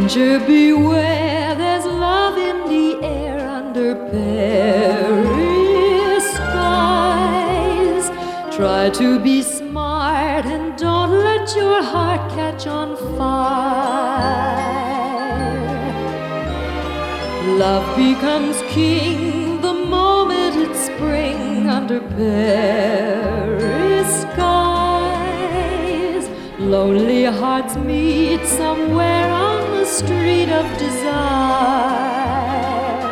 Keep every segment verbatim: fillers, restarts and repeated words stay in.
Stranger, beware, there's love in the air under Paris skies. Try to be smart and don't let your heart catch on fire. Love becomes king the moment it's spring under Paris skies. Lonely hearts meet somewhere on the street of desire.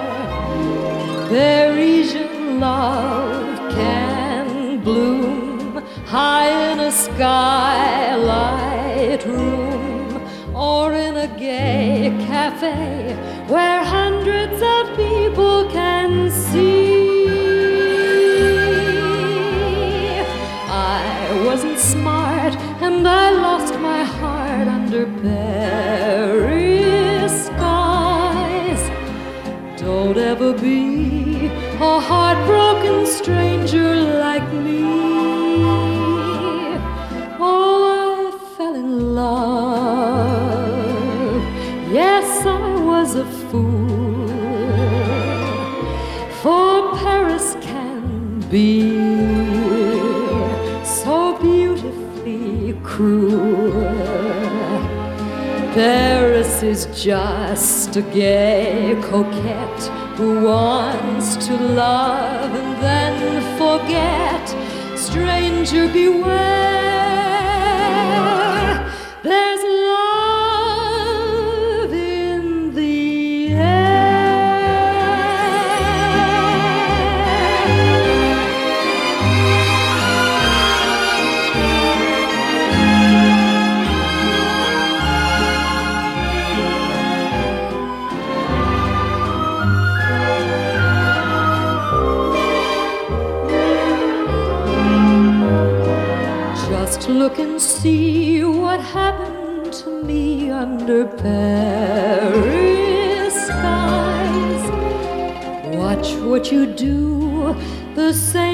Parisian love can bloom high in a skylight room, or in a gay cafe where hundreds of people can see. I wasn't smart and I lost my heart under Paris skies. Don't ever be a heartbroken stranger like me. Oh, I fell in love. Yes, I was a fool, for Paris can be so beautifully cruel. Paris is just a gay coquette who wants to love and then forget. Stranger, beware, there's love in the Just look and see what happened to me under Paris skies. Watch what you do, the same